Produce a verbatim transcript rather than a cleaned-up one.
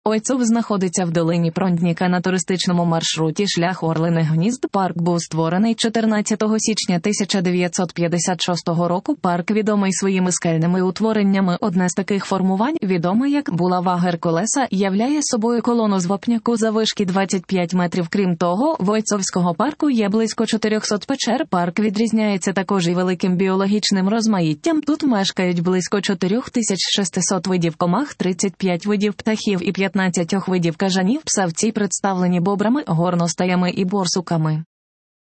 Ойцов знаходиться в долині Прондніка на туристичному маршруті «Шлях Орлиних гнізд». Парк був створений чотирнадцятого січня тисяча дев'ятсот п'ятдесят шостого року. Парк відомий своїми скельними утвореннями. Одне з таких формувань, відоме як булава Геркулеса, являє собою колону з вапняку заввишки двадцять п'ять метрів. Крім того, в Ойцовського парку є близько чотирьохсот печер. Парк відрізняється також і великим біологічним розмаїттям. Тут мешкають близько чотири тисячі шістсот видів комах, тридцять п'ять видів птахів і п'ятнадцять видів кажанів. Псавці представлені бобрами, горностаями і борсуками.